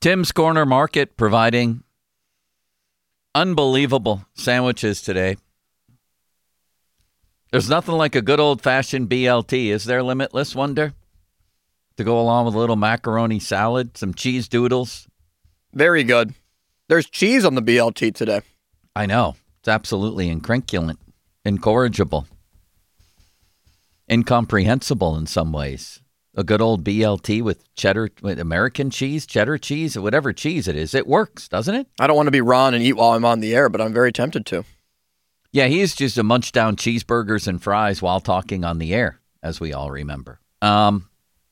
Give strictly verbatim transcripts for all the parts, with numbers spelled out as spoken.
Tim's Corner Market providing unbelievable sandwiches today. There's nothing like a good old-fashioned B L T, is there, Limitless Wonder? To go along with a little macaroni salad, some cheese doodles. Very good. There's cheese on the B L T today. I know. It's absolutely incrinculant, incorrigible, incomprehensible in some ways. A good old B L T with cheddar, with American cheese, cheddar cheese, whatever cheese it is. It works, doesn't it? I don't want to be Ron and eat while I'm on the air, but I'm very tempted to. Yeah, he used just to munch down cheeseburgers and fries while talking on the air, as we all remember. Um,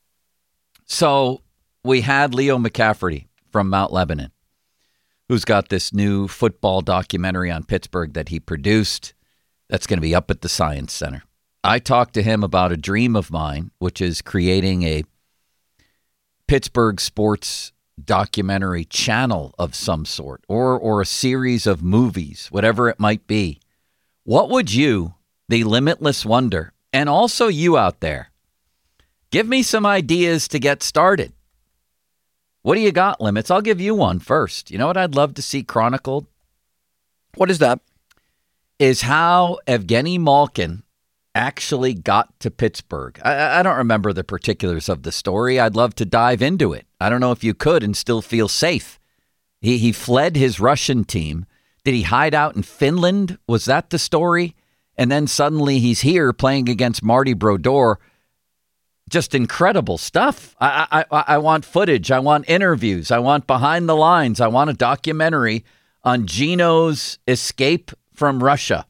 so we had Leo McCafferty from Mount Lebanon, who's got this new football documentary on Pittsburgh that he produced that's going to be up at the Science Center. I talked to him about a dream of mine, which is creating a Pittsburgh sports documentary channel of some sort, or or a series of movies, whatever it might be. What would you, the Limitless Wonder, and also you out there, give me some ideas to get started? What do you got, Limits? I'll give you one first. You know what I'd love to see chronicled? What is that? Is how Evgeny Malkin actually got to Pittsburgh. I, I don't remember the particulars of the story. I'd love to dive into it. I don't know if you could and still feel safe. He he fled his Russian team. Did he hide out in Finland? Was that the story? And then suddenly he's here playing against Marty Brodeur. Just incredible stuff. I, I, I want footage. I want interviews. I want behind the lines. I want a documentary on Gino's escape from Russia.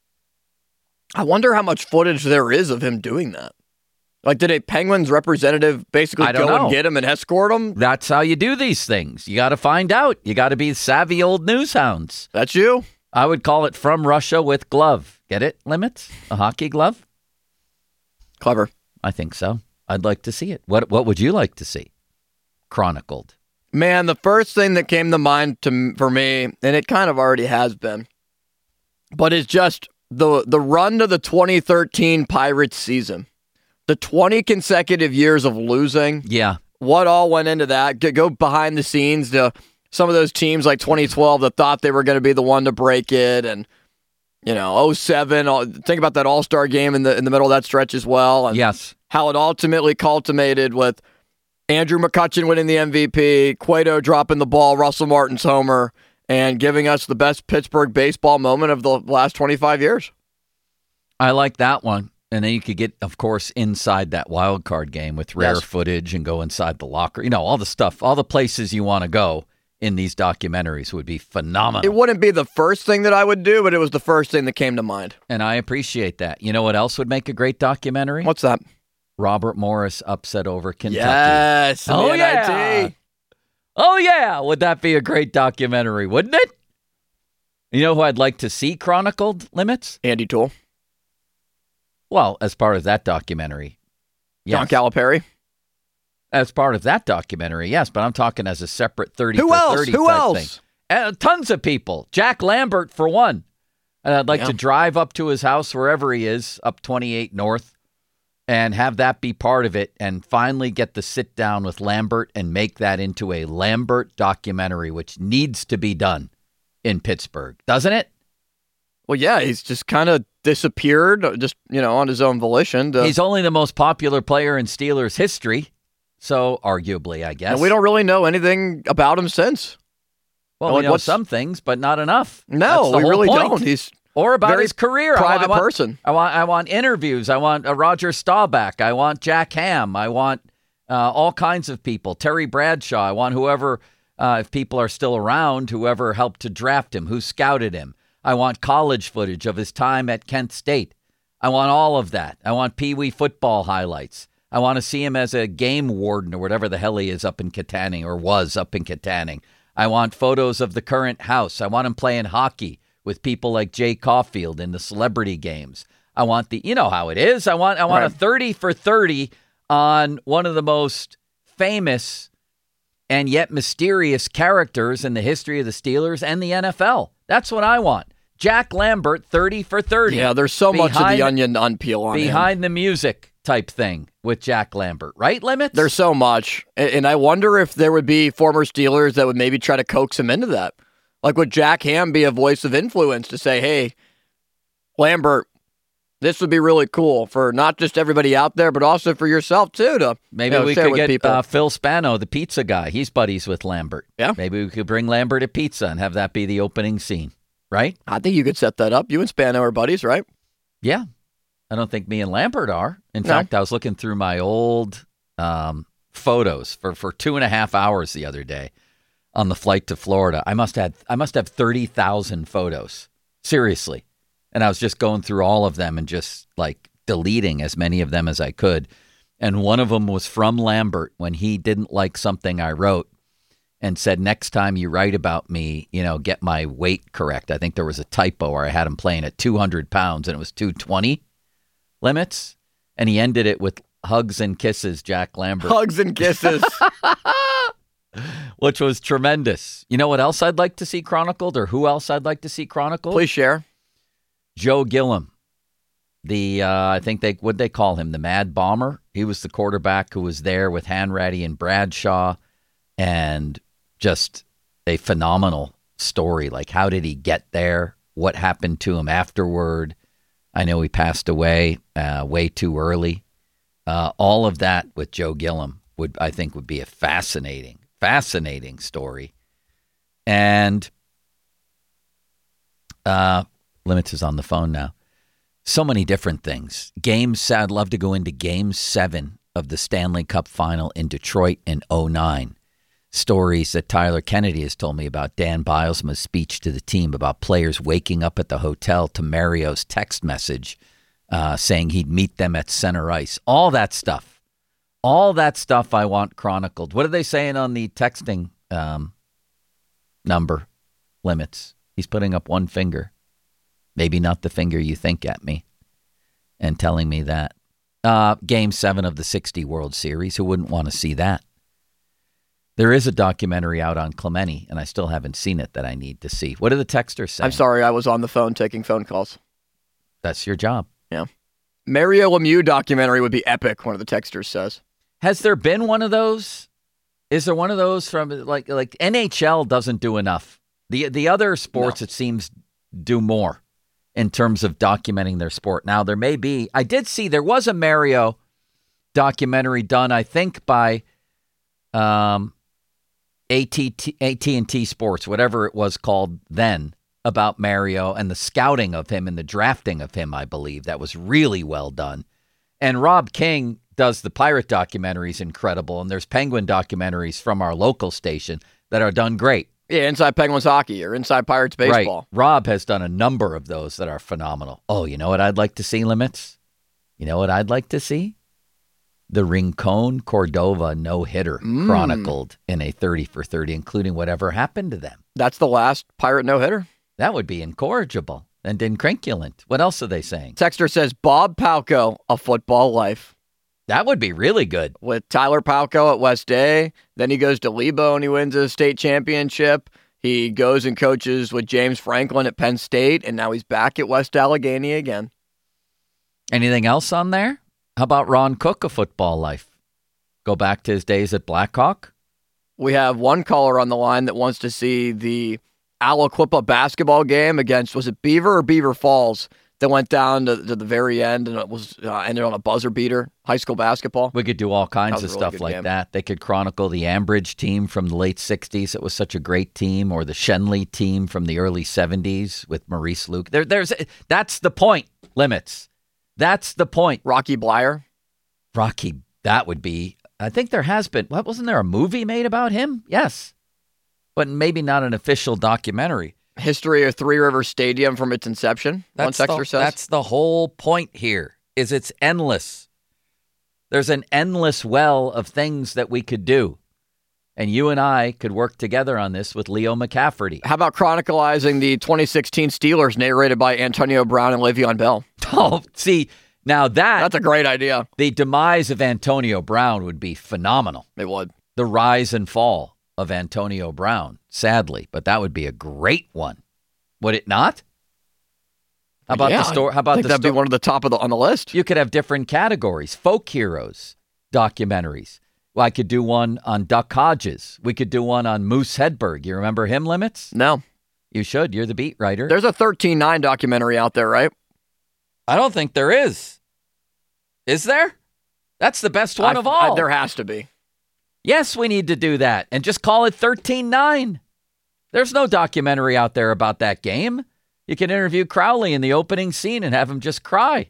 I wonder how much footage there is of him doing that. Like, did a Penguins representative basically go know. and get him and escort him? That's how you do these things. You got to find out. You got to be savvy old news hounds. That's you? I would call it From Russia with Glove. Get it, Limits? A hockey glove? Clever. I think so. I'd like to see it. What What would you like to see chronicled? Man, the first thing that came to mind to for me, and it kind of already has been, but it's just the the run to the twenty thirteen Pirates season. The twenty consecutive years of losing. Yeah. What all went into that? Go behind the scenes to some of those teams like twenty twelve that thought they were going to be the one to break it. And, you know, oh seven. Think about that All-Star game in the in the middle of that stretch as well. And yes. How it ultimately culminated with Andrew McCutchen winning the M V P, Cueto dropping the ball, Russell Martin's homer, and giving us the best Pittsburgh baseball moment of the last twenty-five years. I like that one. And then you could get, of course, inside that wild card game with rare yes. footage and go inside the locker. You know, all the stuff, all the places you want to go in these documentaries would be phenomenal. It wouldn't be the first thing that I would do, but it was the first thing that came to mind. And I appreciate that. You know what else would make a great documentary? What's that? Robert Morris upset over Kentucky. Yes. Oh, the yeah. N I T. Oh, yeah. Would that be a great documentary, wouldn't it? You know who I'd like to see chronicled, Limits? Andy Toole. Well, as part of that documentary. Yes. John Calipari. As part of that documentary, yes. But I'm talking as a separate thirty Who for else? thirty Who type else? thing. Uh, tons of people. Jack Lambert, for one. And I'd like Yeah. to drive up to his house, wherever he is, up twenty-eight North, and have that be part of it, and finally get the sit down with Lambert and make that into a Lambert documentary, which needs to be done in Pittsburgh, doesn't it? Well, yeah, he's just kind of disappeared, just, you know, on his own volition. To, He's only the most popular player in Steelers history, so arguably, I guess. and we don't really know anything about him since. Well, like, we know what's- some things, but not enough. That's No, the we whole really point. don't. He's Or about very his career. private I want, person. I want, I want interviews. I want a Roger Staubach. I want Jack Ham. I want uh, all kinds of people. Terry Bradshaw. I want whoever, uh, if people are still around, whoever helped to draft him, who scouted him. I want college footage of his time at Kent State. I want all of that. I want Pee Wee football highlights. I want to see him as a game warden or whatever the hell he is up in Katanning or was up in Katanning. I want photos of the current house. I want him playing hockey with people like Jay Caulfield in the celebrity games. I want the, you know how it is. I want, I want Right. a thirty for thirty on one of the most famous and yet mysterious characters in the history of the Steelers and the N F L. That's what I want. Jack Lambert, thirty for thirty. Yeah, there's so much of Behind- the onion to unpeel on him. Behind the music. type thing with Jack Lambert, right, Limits? There's so much. And I wonder if there would be former Steelers that would maybe try to coax him into that. Like, would Jack Ham be a voice of influence to say, hey, Lambert, this would be really cool for not just everybody out there, but also for yourself, too, to Maybe you know, we share could with get people. uh, Phil Spano, the pizza guy. He's buddies with Lambert. Yeah. Maybe we could bring Lambert a pizza and have that be the opening scene, right? I think you could set that up. You and Spano are buddies, right? Yeah. I don't think me and Lambert are. In No. fact, I was looking through my old um, photos for, for two and a half hours the other day on the flight to Florida. I must have I must have thirty thousand photos. Seriously. And I was just going through all of them and just like deleting as many of them as I could. And one of them was from Lambert when he didn't like something I wrote and said, next time you write about me, you know, get my weight correct. I think there was a typo where I had him playing at two hundred pounds and it was two twenty Limits. And he ended it with hugs and kisses, Jack Lambert, Hugs and kisses. which was tremendous. You know what else I'd like to see chronicled, or who else I'd like to see chronicled? Please share. Joe Gilliam. The uh, I think they what they call him, the Mad Bomber. He was the quarterback who was there with Hanratty and Bradshaw, and just a phenomenal story. Like, how did he get there? What happened to him afterward? I know he passed away uh, way too early. Uh, all of that with Joe Gilliam would I think would be a fascinating, fascinating story. And uh, Limits is on the phone now. So many different things. Games, I'd love to go into game seven of the Stanley Cup final in Detroit in oh nine. Stories that Tyler Kennedy has told me about Dan Bilesma's speech to the team, about players waking up at the hotel to Mario's text message uh, saying he'd meet them at center ice. All that stuff. All that stuff I want chronicled. What are they saying on the texting um, number Limits? He's putting up one finger. Maybe not the finger you think at me, and telling me that. Uh, game seven of the sixty World Series. Who wouldn't want to see that? There is a documentary out on Clemente, and I still haven't seen it that I need to see. What are the texters saying? I'm sorry, I was on the phone taking phone calls. That's your job. Yeah. Mario Lemieux documentary would be epic, one of the texters says. Has there been one of those? Is there one of those from, like, like N H L doesn't do enough. The, the other sports, No. it seems, do more in terms of documenting their sport. Now, there may be, I did see there was a Mario documentary done, I think, by um, A T and T Sports, whatever it was called then, about Mario and the scouting of him and the drafting of him, I believe. That was really well done. And Rob King does the Pirate documentaries incredible, and there's Penguin documentaries from our local station that are done great. Yeah, Inside Penguins Hockey or Inside Pirates Baseball. Right. Rob has done a number of those that are phenomenal. Oh, you know what I'd like to see, Limits? You know what I'd like to see? The Rincon Cordova no-hitter Mm. chronicled in a thirty for thirty, including whatever happened to them. That's the last Pirate no-hitter. That would be incorrigible and incrinculant. What else are they saying? Texter says Bob Palco, A Football Life. That would be really good. With Tyler Palco at West A. Then he goes to Lebo and he wins a state championship. He goes and coaches with James Franklin at Penn State, and now he's back at West Allegheny again. Anything else on there? How about Ron Cook, A Football Life? Go back to his days at Blackhawk? We have one caller on the line that wants to see the Aliquippa basketball game against, was it Beaver or Beaver Falls, that went down to, to the very end, and it was uh, ended on a buzzer beater, high school basketball. We could do all kinds That of was a really stuff good like game. that. They could chronicle the Ambridge team from the late sixties. It was such a great team. Or the Shenley team from the early seventies with Maurice Luke. There, there's That's the point, Limits. That's the point. Rocky Blyer. Rocky, that would be, I think there has been, what, wasn't there a movie made about him? Yes. But maybe not an official documentary. History of Three River Stadium from its inception. That's one the, texter says. that's the whole point here, is it's endless. There's an endless well of things that we could do. And you and I could work together on this with Leo McCafferty. How about chronicalizing the twenty sixteen Steelers narrated by Antonio Brown and Le'Veon Bell? Oh, see, now that, That's a great idea. the demise of Antonio Brown would be phenomenal. It would. The rise and fall of Antonio Brown, sadly, but that would be a great one. Would it not? How about yeah, the story? How about I think the that'd sto- be one of the top of the on the list. You could have different categories. Folk heroes, documentaries. Well, I could do one on Duck Hodges. We could do one on Moose Hedberg. You remember him, Limits? No. You should. You're the beat writer. There's a thirteen nine documentary out there, right? I don't think there is. Is there? That's the best one I, of all. I, there has to be. Yes, we need to do that and just call it thirteen nine. There's no documentary out there about that game. You can interview Crowley in the opening scene and have him just cry.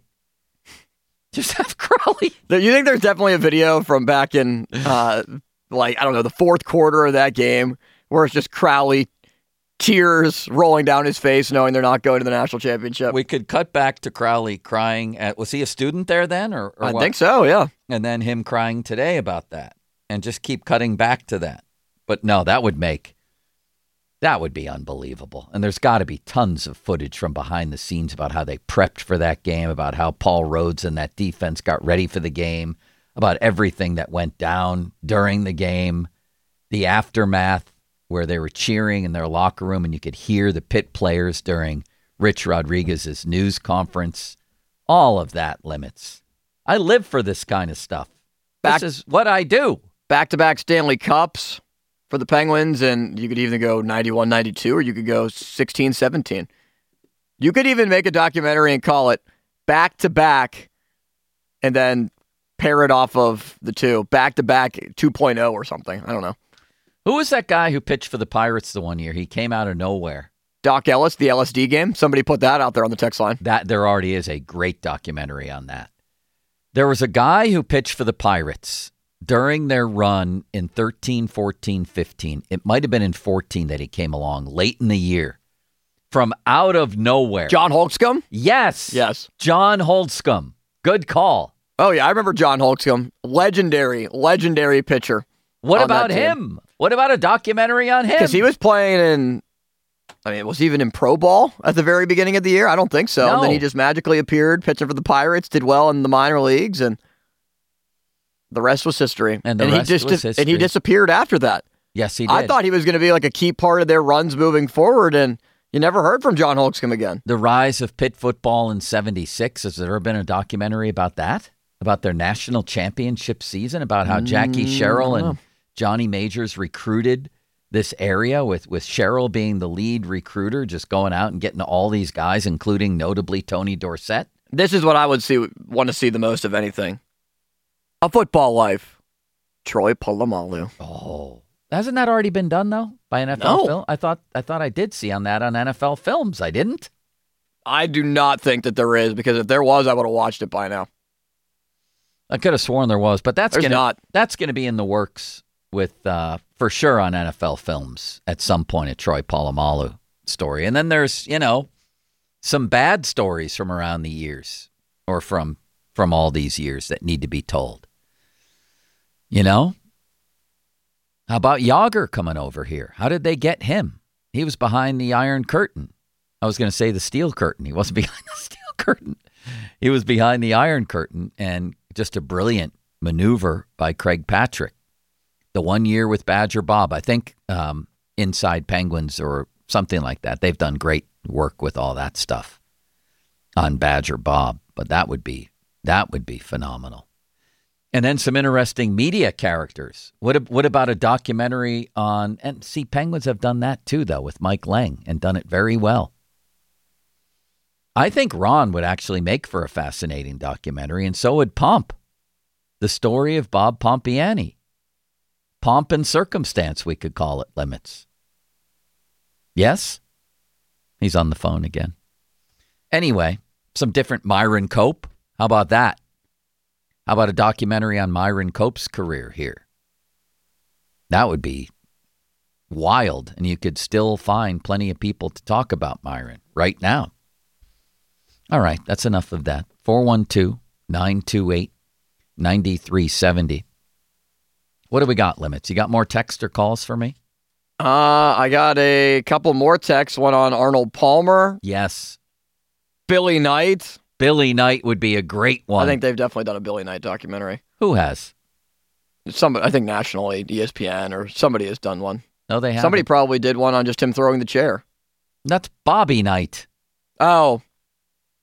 Just have Crowley. You think there's definitely a video from back in, uh, like, I don't know, the fourth quarter of that game where it's just Crowley, tears rolling down his face knowing they're not going to the national championship? We could cut back to Crowley crying at, was he a student there then? Or, or I what? think so, yeah. And then him crying today about that and just keep cutting back to that. But no, that would make, that would be unbelievable. And there's got to be tons of footage from behind the scenes about how they prepped for that game, about how Paul Rhodes and that defense got ready for the game, about everything that went down during the game, the aftermath where they were cheering in their locker room and you could hear the Pitt players during Rich Rodriguez's news conference. All of that, Limits. I live for this kind of stuff. Back, this is what I do. Back-to-back Stanley Cups for the Penguins, and you could even go ninety-one ninety-two, or you could go sixteen seventeen. You could even make a documentary and call it back-to-back, and then pair it off of the two. Back-to-back two point oh or something. I don't know. Who was that guy who pitched for the Pirates the one year? He came out of nowhere. Doc Ellis, the L S D game. Somebody put that out there on the text line. That there already is a great documentary on that. There was a guy who pitched for the Pirates during their run in thirteen, fourteen, fifteen. It might have been in fourteen that he came along late in the year from out of nowhere. John Holtzcomb? Yes. Yes. John Holtzcomb. Good call. Oh, yeah. I remember John Holtzcomb. Legendary, legendary pitcher. What about him? What about a documentary on him? Because he was playing in, I mean, was he even in Pro Ball at the very beginning of the year? I don't think so. No. And then he just magically appeared, pitching for the Pirates, did well in the minor leagues, and the rest was history. And the and rest he just was history. And he disappeared after that. Yes, he did. I thought he was going to be like a key part of their runs moving forward, and you never heard from John Holtzcomb again. The rise of Pitt football in seventy-six. Has there ever been a documentary about that? About their national championship season? About how Jackie Mm, Sherrill I don't and know. Johnny Majors recruited this area, with, with Sherrill being the lead recruiter, just going out and getting all these guys, including notably Tony Dorsett? This is what I would see, want to see the most of anything. A Football Life. Troy Polamalu. Oh, hasn't that already been done though by N F L No. film? I thought I thought I did see on that on N F L Films. I didn't. I do not think that there is, because if there was, I would have watched it by now. I could have sworn there was, but that's There's gonna not. that's gonna be in the works with uh, for sure on N F L Films at some point. A Troy Polamalu story, and then there's you know some bad stories from around the years or from from all these years that need to be told. You know, how about Yager coming over here? How did they get him? He was behind the Iron Curtain. I was going to say the Steel Curtain. He wasn't behind the Steel Curtain. He was behind the Iron Curtain, and just a brilliant maneuver by Craig Patrick. The one year with Badger Bob, I think um, Inside Penguins or something like that. They've done great work with all that stuff on Badger Bob, but that would be that would be phenomenal. And then some interesting media characters. What what about a documentary on, and see, Penguins have done that too, though, with Mike Lang, and done it very well. I think Ron would actually make for a fascinating documentary, and so would Pomp. The story of Bob Pompiani. Pomp and circumstance, we could call it, Limits. Yes? He's on the phone again. Anyway, some different Myron Cope. How about that? How about a documentary on Myron Cope's career here? That would be wild, and you could still find plenty of people to talk about Myron right now. All right, that's enough of that. four one two, nine two eight, nine three seven zero. What do we got, Limits? You got more text or calls for me? Uh, I got a couple more texts. One on Arnold Palmer, Yes. Billy Knight. Billy Knight would be a great one. I think they've definitely done a Billy Knight documentary. Who has? Somebody, I think nationally, E S P N or somebody has done one. No, they haven't. Somebody probably did one on just him throwing the chair. That's Bobby Knight. Oh,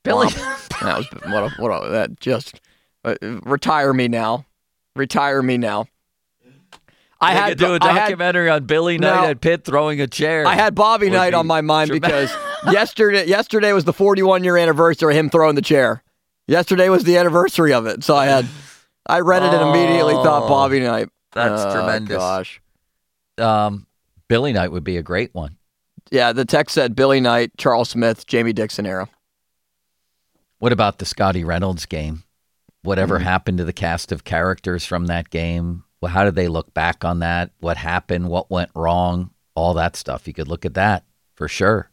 Billy. That was what a, what a, that just uh, retire me now. Retire me now. I you had to do a documentary had, on Billy Knight no, at Pitt throwing a chair. I had Bobby Knight on my mind because yesterday yesterday was the forty-one year anniversary of him throwing the chair. Yesterday was the anniversary of it, so I had I read it oh, and immediately thought Bobby Knight. That's oh, tremendous. Gosh, um, Billy Knight would be a great one. Yeah, the text said Billy Knight, Charles Smith, Jamie Dixon era. What about the Scotty Reynolds game? Whatever mm-hmm. happened to the cast of characters from that game? Well, how did they look back on that? What happened? What went wrong? All that stuff. You could look at that for sure.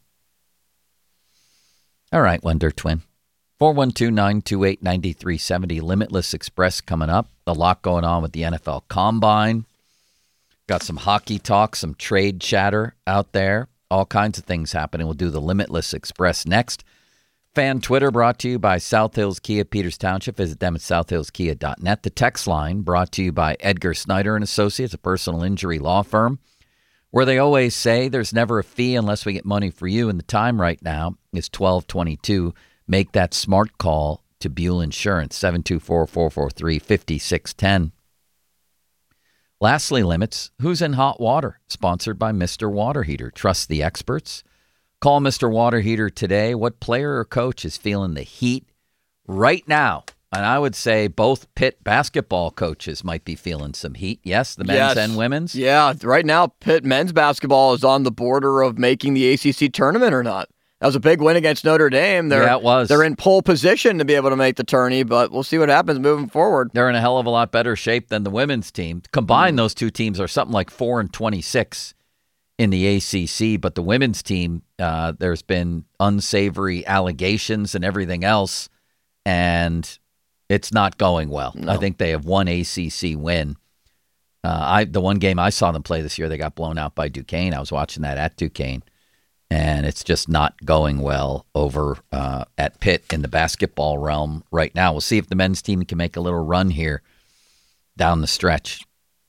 All right, Wonder Twin. four one two, nine two eight, nine three seven zero. Limitless Express coming up. A lot going on with the N F L Combine. Got some hockey talk, some trade chatter out there. All kinds of things happening. We'll do the Limitless Express next. Fan Twitter brought to you by South Hills Kia, Peters Township. Visit them at south hills kia dot net. The text line brought to you by Edgar Snyder and Associates, a personal injury law firm, where they always say there's never a fee unless we get money for you. And the time right now is twelve twenty-two. Make that smart call to Buell Insurance, seven two four, four four three, five six one zero. Lastly, Limits, who's in hot water? Sponsored by Mister Water Heater. Trust the experts. Call Mister Water Heater today. What player or coach is feeling the heat right now? And I would say both Pitt basketball coaches might be feeling some heat. Yes, the men's yes. and women's. Yeah, right now Pitt men's basketball is on the border of making the A C C tournament or not. That was a big win against Notre Dame. They're, yeah, it was. They're in pole position to be able to make the tourney, but we'll see what happens moving forward. They're in a hell of a lot better shape than the women's team. Combined, mm. those two teams are something like four and twenty-six in the A C C, but the women's team, uh, there's been unsavory allegations and everything else, and it's not going well. No. I think they have one A C C win. Uh, I the one game I saw them play this year, they got blown out by Duquesne. I was watching that at Duquesne, and it's just not going well over uh, at Pitt in the basketball realm right now. We'll see if the men's team can make a little run here down the stretch.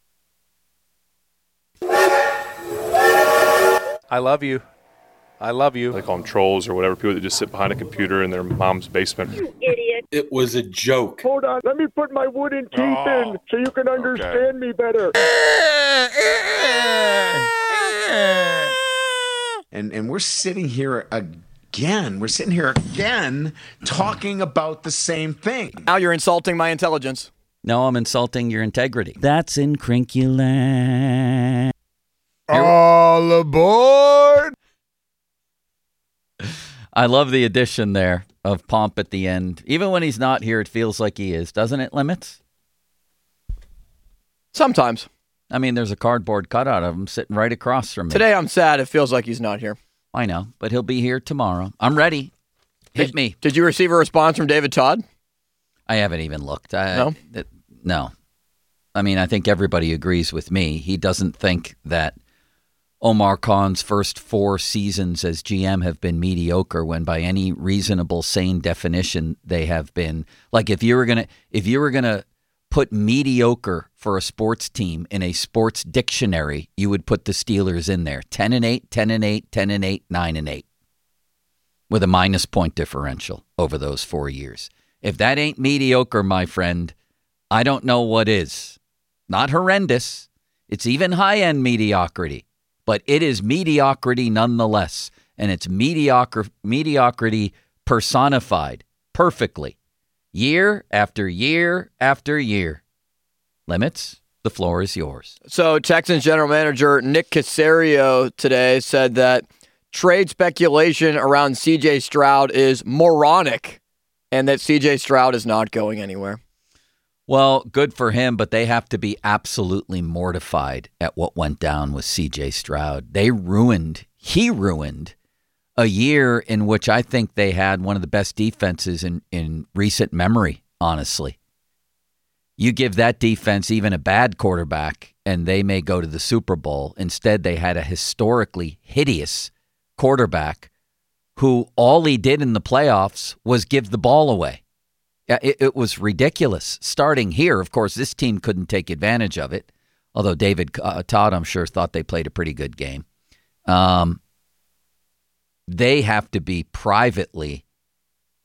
I love you. I love you. They call them trolls or whatever, people that just sit behind a computer in their mom's basement. You idiot. It was a joke. Hold on. Let me put my wooden teeth oh, in so you can understand okay. me better. And and we're sitting here again. We're sitting here again talking about the same thing. Now you're insulting my intelligence. No, I'm insulting your integrity. That's incrinculant. All aboard! I love the addition there of Pomp at the end. Even when he's not here, it feels like he is, doesn't it, Limits? Sometimes. I mean, there's a cardboard cutout of him sitting right across from me. Today I'm sad. It feels like he's not here. I know, but he'll be here tomorrow. I'm ready. Hit did, me. Did you receive a response from David Todd? I haven't even looked. I, no? It, no. I mean, I think everybody agrees with me. He doesn't think that Omar Khan's first four seasons as G M have been mediocre when by any reasonable, sane definition they have been. Like if you were gonna if you were gonna put mediocre for a sports team in a sports dictionary, you would put the Steelers in there. Ten and eight, ten and eight, ten and eight, nine and eight. With a minus point differential over those four years. If that ain't mediocre, my friend, I don't know what is. Not horrendous. It's even high-end mediocrity. But it is mediocrity nonetheless, and it's mediocre mediocrity personified perfectly, year after year after year. Limits, the floor is yours. So Texans general manager Nick Caserio today said that trade speculation around C J Stroud is moronic, and that C J Stroud is not going anywhere. Well, good for him, but they have to be absolutely mortified at what went down with C J Stroud. They ruined, he ruined a year in which I think they had one of the best defenses in, in recent memory, honestly. You give that defense even a bad quarterback, and they may go to the Super Bowl. Instead, they had a historically hideous quarterback who all he did in the playoffs was give the ball away. Yeah, it, it was ridiculous. Starting here, of course, this team couldn't take advantage of it, although David uh, Todd, I'm sure, thought they played a pretty good game. Um, they have to be privately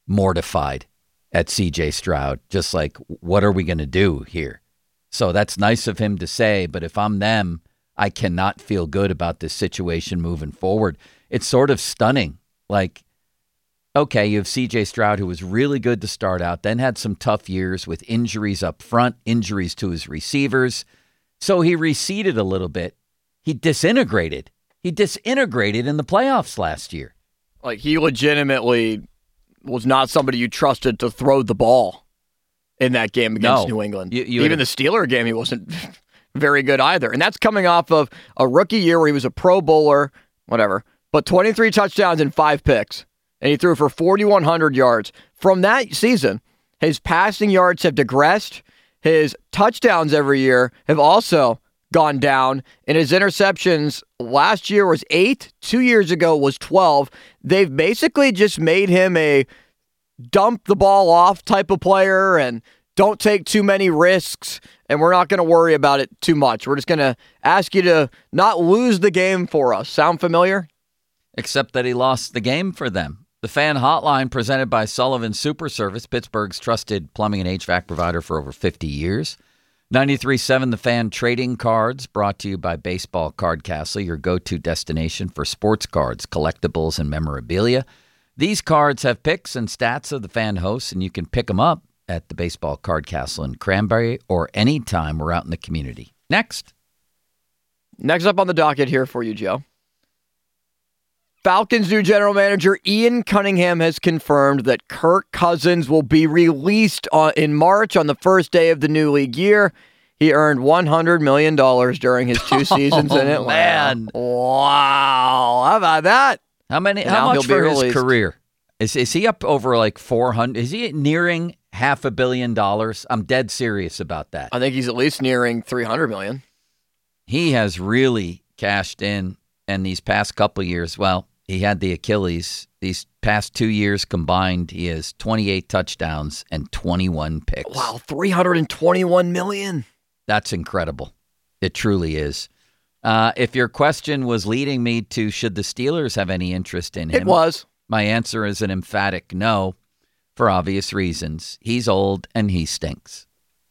mortified at C J Stroud, just like, what are we going to do here? So that's nice of him to say, but if I'm them, I cannot feel good about this situation moving forward. It's sort of stunning. Like, okay, you have C J Stroud, who was really good to start out, then had some tough years with injuries up front, injuries to his receivers. So he receded a little bit. He disintegrated. He disintegrated in the playoffs last year. Like, he legitimately was not somebody you trusted to throw the ball in that game against No. New England. You- you Even had- the Steeler game, he wasn't very good either. And that's coming off of a rookie year where he was a Pro Bowler, whatever, but twenty-three touchdowns and five picks. And he threw for forty-one hundred yards. From that season, his passing yards have digressed. His touchdowns every year have also gone down, and his interceptions last year was eight, two years ago was twelve. They've basically just made him a dump the ball off type of player and don't take too many risks, and we're not going to worry about it too much. We're just going to ask you to not lose the game for us. Sound familiar? Except that he lost the game for them. The Fan Hotline, presented by Sullivan Super Service, Pittsburgh's trusted plumbing and H V A C provider for over fifty years. ninety-three point seven The Fan Trading Cards, brought to you by Baseball Card Castle, your go-to destination for sports cards, collectibles, and memorabilia. These cards have pics and stats of the fan hosts, and you can pick them up at the Baseball Card Castle in Cranberry or anytime we're out in the community. Next. Next up on the docket here for you, Joe. Falcons' new general manager, Ian Cunningham, has confirmed that Kirk Cousins will be released on, in March on the first day of the new league year. He earned one hundred million dollars during his two seasons in Atlanta. man. Wow. How about that? How many? And How now much he'll be for his released. career? Is is he up over like four hundred? Is he nearing half a billion dollars? I'm dead serious about that. I think he's at least nearing three hundred million dollars. He has really cashed in, and these past couple years, well, he had the Achilles. These past two years combined, he has twenty-eight touchdowns and twenty-one picks. Wow, three hundred twenty-one million dollars. That's incredible. It truly is. Uh, if your question was leading me to should the Steelers have any interest in him, It was. my answer is an emphatic no, for obvious reasons. He's old and he stinks.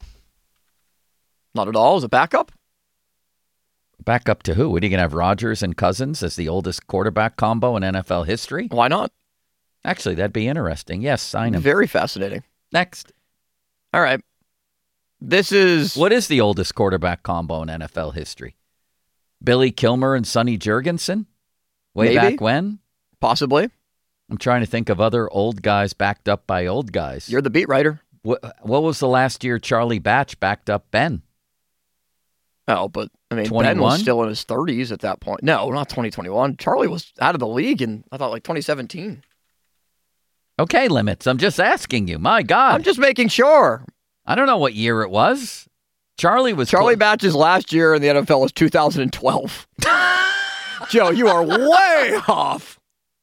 Not at all. As a backup? Back up to who? What are you going to have, Rodgers and Cousins as the oldest quarterback combo in N F L history? Why not? Actually, that'd be interesting. Yes, sign him. Very fascinating. Next. All right. This is... What is the oldest quarterback combo in N F L history? Billy Kilmer and Sonny Jurgensen? Way Maybe. back when? Possibly. I'm trying to think of other old guys backed up by old guys. You're the beat writer. What, what was the last year Charlie Batch backed up Ben? Oh, but I mean, Ben twenty-one? was still in his thirties at that point. No, not twenty twenty-one. Charlie was out of the league in, I thought, like twenty seventeen. Okay, Limits. I'm just asking you. My God. I'm just making sure. I don't know what year it was. Charlie was Charlie clo- Batch's last year in the N F L was two thousand twelve. Joe, you are way off.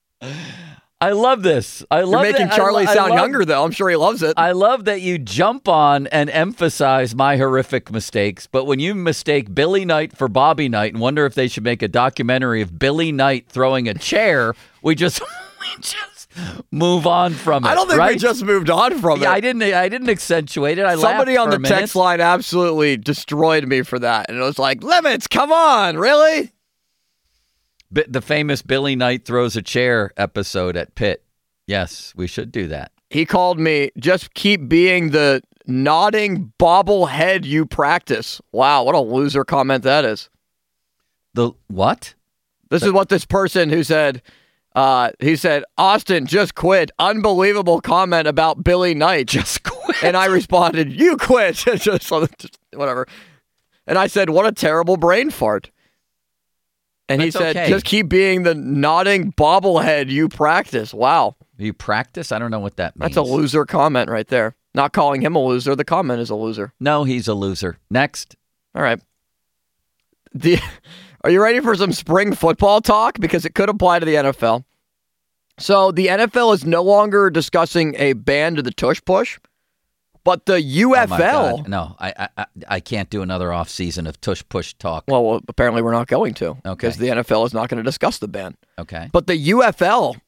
I love this. I You're love making that- Charlie I, I sound love- younger, though. I'm sure he loves it. I love that you jump on and emphasize my horrific mistakes, but when you mistake Billy Knight for Bobby Knight and wonder if they should make a documentary of Billy Knight throwing a chair, we just we just move on from it. I don't think right? we just moved on from Yeah, it. I didn't. I didn't accentuate it. I Somebody laughed on for the a minute. text line absolutely destroyed me for that. And it was like, Limits, come on, really? Bi- the famous Billy Knight throws a chair episode at Pitt. Yes, we should do that. He called me, just keep being the nodding bobblehead you practice. Wow, what a loser comment that is. The what? This is what this person who said, uh, he said, Austin, just quit. Unbelievable comment about Billy Knight. Just quit. And I responded, you quit. just, just whatever. And I said, what a terrible brain fart. And he That's said, okay. just keep being the nodding bobblehead you practice. Wow. You practice? I don't know what that means. That's a loser comment right there. Not calling him a loser. The comment is a loser. No, he's a loser. Next. All right. The, are you ready for some spring football talk? Because it could apply to the N F L. So the N F L is no longer discussing a ban to the tush push, but the U F L. Oh my God. No, I, I I can't do another off season of tush push talk. Well, well, apparently we're not going to. Okay. Because the N F L is not going to discuss the ban. Okay. But the U F L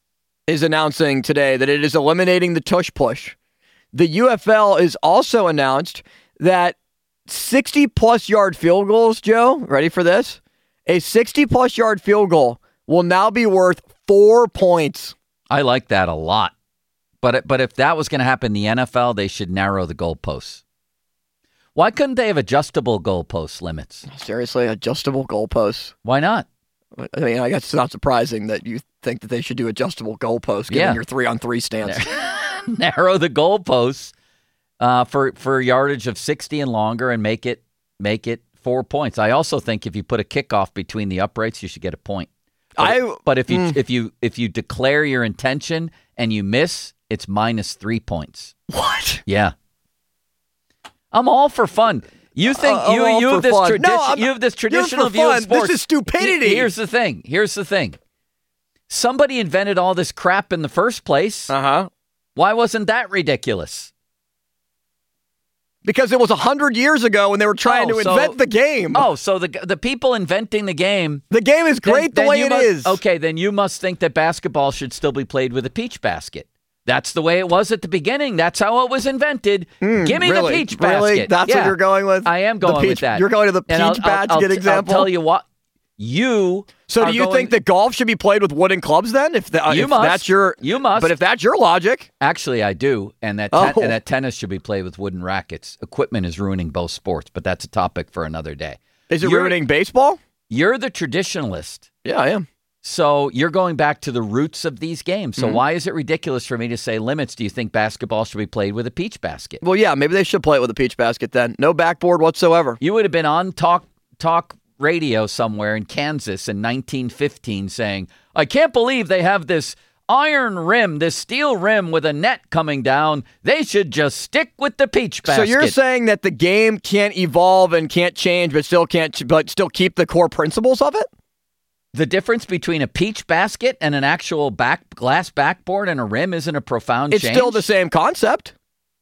is announcing today that it is eliminating the tush push. The U F L is also announced that sixty-plus yard field goals, Joe, ready for this? A sixty-plus yard field goal will now be worth four points. I like that a lot. But but if that was going to happen in the N F L, they should narrow the goalposts. Why couldn't they have adjustable goalpost limits? Seriously, adjustable goalposts. Why not? I mean, I guess it's not surprising that you think that they should do adjustable goalposts given Yeah. your three-on-three stance. Narrow the goalposts uh, for for yardage of sixty and longer, and make it make it four points. I also think if you put a kickoff between the uprights, you should get a point. But, I, but if you mm. if you if you declare your intention and you miss, it's minus three points. What? Yeah, I'm all for fun. You think Uh, I'm you all you for have this fun. tradition? No, I'm- you have this you're traditional for view of fun. sports. This is stupidity. He- Here's the thing. Here's the thing. Somebody invented all this crap in the first place. Uh-huh. Why wasn't that ridiculous? Because it was one hundred years ago when they were trying Oh, to so- invent the game. Oh, so the the people inventing the game. The game is then- great the then way you it must- is. Okay, then you must think that basketball should still be played with a peach basket. That's the way it was at the beginning. That's how it was invented. Give me really? the peach Really? basket. That's what Yeah. you're going with? I am The going peach- with that. you're going to the And I'll- peach I'll- basket I'll- I'll example? tell you what. You. So do are you going- think that golf should be played with wooden clubs then? If, the, uh, You if must. that's your You must. But if that's your logic, Actually, I do, and that ten- Oh. and that tennis should be played with wooden rackets. Equipment is ruining both sports, but that's a topic for another day. is it You're- ruining baseball? You're the traditionalist, Yeah, I am. so you're going back to the roots of these games. Mm-hmm. So why is it ridiculous for me to say limits? Do you think basketball should be played with a peach basket? Well, yeah, maybe they should play it with a peach basket then. No backboard whatsoever. You would have been on talk talk radio somewhere in Kansas in nineteen fifteen saying, "I can't believe they have this iron rim, this steel rim with a net coming down. They should just stick with the peach basket." So you're saying that the game can't evolve and can't change, but still can't, but still keep the core principles of it? the difference between a peach basket and an actual back glass backboard and a rim isn't a profound It's change? still the same concept.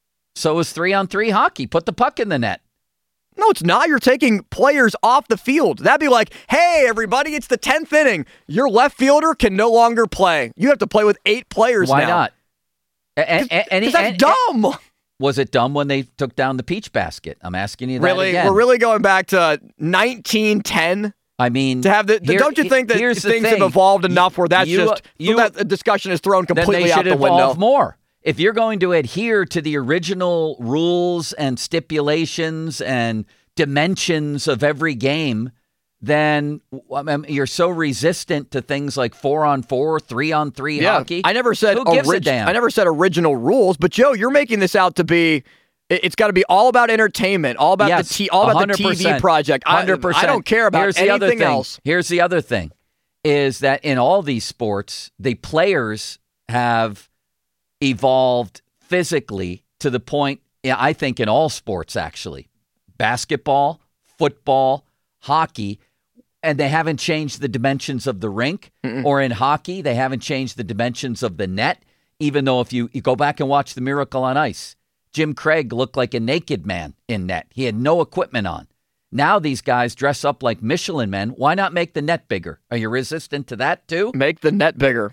So is three-on-three hockey. Put the puck in the net. No, it's not. You're taking players off the field. That'd be like, hey, everybody, it's the tenth inning. Your left fielder can no longer play. You have to play with eight players Why now. not? Because Because that's dumb. Was it dumb when they took down the peach basket? I'm asking you that Really? again. We're really going back to nineteen ten I mean, to have the. here- don't you think that here's the things have thing. evolved enough where that's You- just you- that discussion is thrown then completely they out should the evolve window? more. If you're going to adhere to the original rules and stipulations and dimensions of every game, then I mean, you're so resistant to things like four on four, three on three Yeah, hockey. I never said Who gives a orig- damn? I never said original rules, but Joe, you're making this out to be. it- It's got to be all about entertainment, all about Yes, the t- all about the one hundred T V percent. project. I, one hundred percent. I don't care about Here's the other anything thing. else. Here's the other thing is that in all these sports, the players have evolved physically to the point, yeah, I think in all sports actually, basketball, football, hockey, and they haven't changed the dimensions of the rink. Mm-mm. Or in hockey, they haven't changed the dimensions of the net, even though if you, you go back and watch The Miracle on Ice, Jim Craig looked like a naked man in net. He had no equipment on. Now these guys dress up like Michelin men. Why not make the net bigger? Are you resistant to that too? Make the net bigger.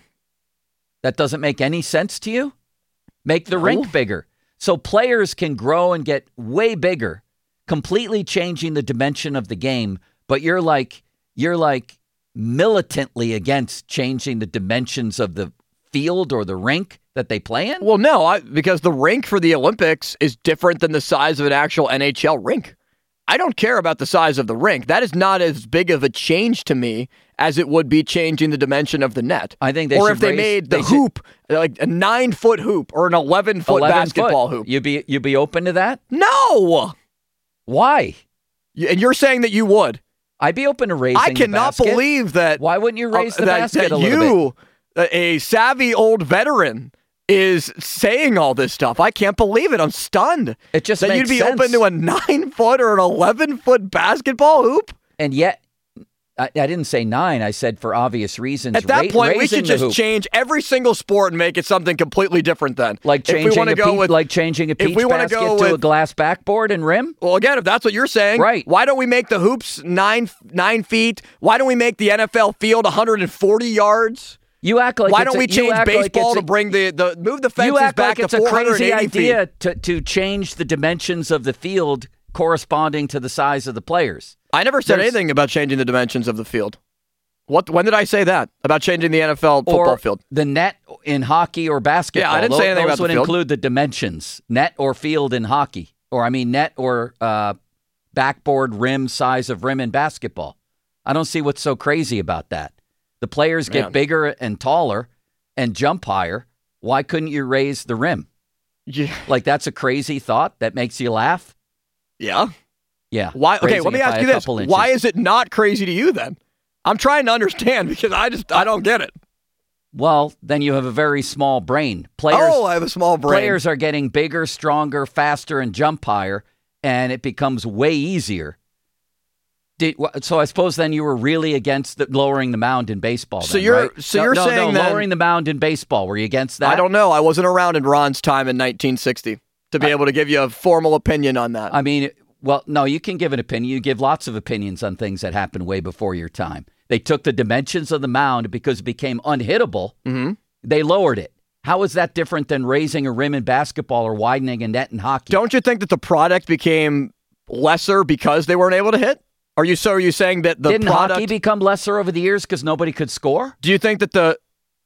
That doesn't make any sense to you? Make the No. rink bigger. So players can grow and get way bigger, completely changing the dimension of the game, but you're like you're like militantly against changing the dimensions of the field or the rink that they play in? Well, no, I, because the rink for the Olympics is different than the size of an actual N H L rink. I don't care about the size of the rink. That is not as big of a change to me as it would be changing the dimension of the net. I think they or should if they raise- made the they should- hoop like a nine foot hoop or an eleven foot eleven basketball foot. hoop. You'd be you'd be open to that? No, Why? Y- and you're saying that you would. I'd be open to raising I the cannot basket. believe that. Why wouldn't you raise uh, the that, basket that a little bit? you, a savvy old veteran, is saying all this stuff. I can't believe it. I'm stunned. It just that makes you'd be sense. open to a nine foot or an eleven foot basketball hoop. And yet, I, I didn't say nine. I said for obvious reasons. At that ra- point, we raising should the just hoop. change every single sport and make it something completely different. Then, like if we changing wanna a go peach, with, like changing a if peach we wanna basket go to a with- glass backboard and rim. well, again, if that's what you're saying, Right. Why don't we make the hoops nine nine feet? Why don't we make the N F L field one hundred forty yards? You act like Why it's don't we a, change like baseball it's to a, bring the, the move the fences You act back like it's to a four hundred eighty crazy idea feet? to, to change the dimensions of the field corresponding to the size of the players. I never said There's- anything about changing the dimensions of the field. What? When did I say that about changing the N F L football Or field? the net in hockey or basketball. Yeah, I didn't Those, say anything those about the would field. include the dimensions, net or field in hockey. Or, I mean, net or uh, backboard rim, size of rim in basketball. I don't see what's so crazy about that. The players get Man. bigger and taller and jump higher. Why couldn't you raise the rim? Yeah. Like, that's a crazy thought that makes you laugh? Yeah. Yeah. Why? Okay, raising let me it by ask a you this: couple inches. why is it not crazy to you then? I'm trying to understand because I just I don't get it. Well, then you have a very small brain. Players, oh, I have a small brain. players are getting bigger, stronger, faster, and jump higher, and it becomes way easier. Did, so I suppose then you were really against the, lowering the mound in baseball. So then, you're- right? so No, you're no, saying no, then- lowering the mound in baseball. Were you against that? I don't know. I wasn't around in Ron's time in nineteen sixty to be I- able to give you a formal opinion on that. I mean, well, no, you can give an opinion. You give lots of opinions on things that happened way before your time. They took the dimensions of the mound because it became unhittable. mm-hmm. They lowered it. How is that different than raising a rim in basketball or widening a net in hockey? Don't you think that the product became lesser because they weren't able to hit? Are you so? Are you saying that the Didn't product? hockey become lesser over the years because nobody could score? do you think that the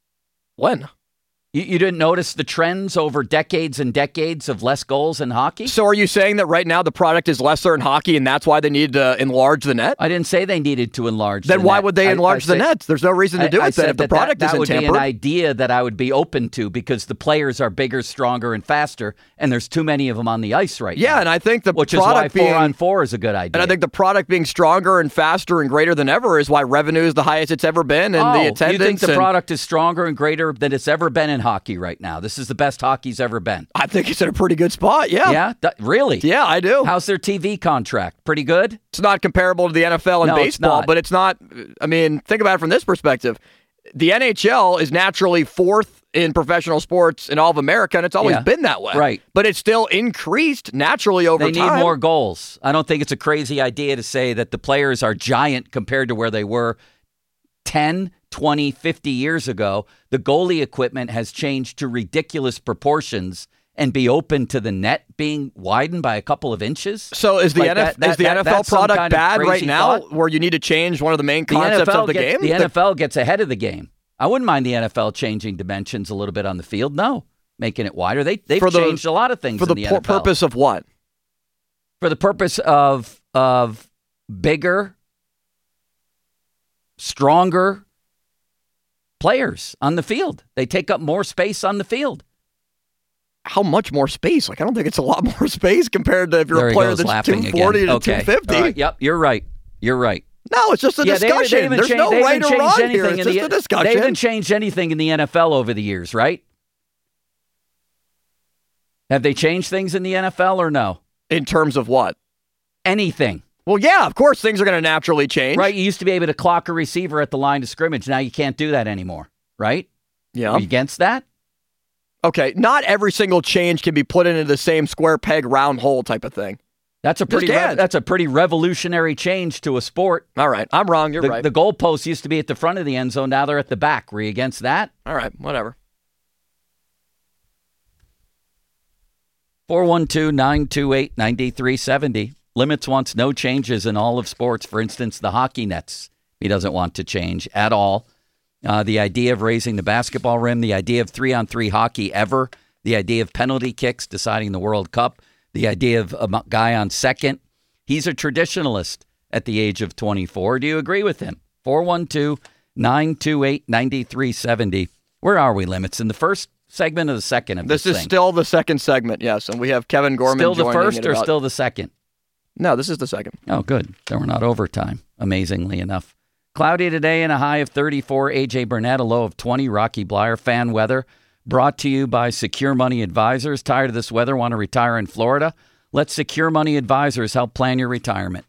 when? You, you didn't notice the trends over decades and decades of less goals in hockey? So are you saying that right now the product is lesser in hockey and that's why they need to enlarge the net? I didn't say they needed to enlarge Then the why net. would they I- enlarge I the said- nets? There's no reason to I- do I it then said if the that that, product that isn't would be tampered. an idea that I would be open to because the players are bigger, stronger, and faster, and there's too many of them on the ice right yeah, now. and I think the which is why product four being on four is a good idea. and I think the product being stronger and faster and greater than ever is why revenue is the highest it's ever been, and oh, the attendance. you think the and- product is stronger and greater than it's ever been in hockey right now? This is the best hockey's ever been. I think it's in a pretty good spot. Yeah, Yeah, Th- really? yeah, I do. How's their T V contract? Pretty good? It's not comparable to the N F L and No, it's baseball, not. but it's not. I mean, think about it from this perspective. The N H L is naturally fourth in professional sports in all of America, and it's always Yeah. been that way. Right. But it's still increased naturally over They need time. more goals. I don't think it's a crazy idea to say that the players are giant compared to where they were ten, twenty, fifty years ago. The goalie equipment has changed to ridiculous proportions and be open to the net being widened by a couple of inches. So is the Like N F- that- that- is the that- N F L that's some product kind of bad right crazy now, thought? where you need to change one of the main The concepts N F L of the gets, game? The N F L gets ahead of the game. I wouldn't mind the N F L changing dimensions a little bit on the field. No, making it wider. They they've For the- changed a lot of things for the, in the pu- N F L. purpose of what? For the purpose of of bigger, stronger players on the field. They take up more space on the field. How much more space? Like, I don't think it's a lot more space compared to if you're There a he player goes that's laughing two forty again. to Okay. two fifty. All right. Yep, you're right. You're right. No, it's just a yeah, they haven't- discussion. they haven't There's changed- no they right haven't or changed wrong here. anything It's in just the, a discussion. They haven't changed anything in the N F L over the years, right? Have they changed things in the N F L or no? In terms of what? Anything. Well, yeah, of course things are going to naturally change. Right? You used to be able to clock a receiver at the line of scrimmage. Now you can't do that anymore, right? Yeah. Are you against that? Okay, not every single change can be put into the same square peg round hole type of thing. That's a pretty Just rev- can't. that's a pretty revolutionary change to a sport. All right, I'm wrong. You're The, right. the goalposts used to be at the front of the end zone. Now they're at the back. Were you against that? All right, whatever. four one two, nine two eight, nine three seven zero. Limits wants no changes in all of sports. For instance, the hockey nets, he doesn't want to change at all. Uh, the idea of raising the basketball rim, the idea of three-on-three hockey ever, the idea of penalty kicks deciding the World Cup, the idea of a m- guy on second. He's a traditionalist at the age of twenty-four. Do you agree with him? four one two, nine two eight, nine three seven zero. Where are we, Limits? In the first segment or the second of this, This is thing? still the second segment, yes, and we have Kevin Gorman Still the joining first in or about- still the second? No, this is the second. Oh, good. Then we're not overtime, amazingly enough. Cloudy today and a high of thirty-four. A J Burnett, a low of twenty. Rocky Blyer, fan weather. Brought to you by Secure Money Advisors. Tired of this weather? Want to retire in Florida? Let Secure Money Advisors help plan your retirement.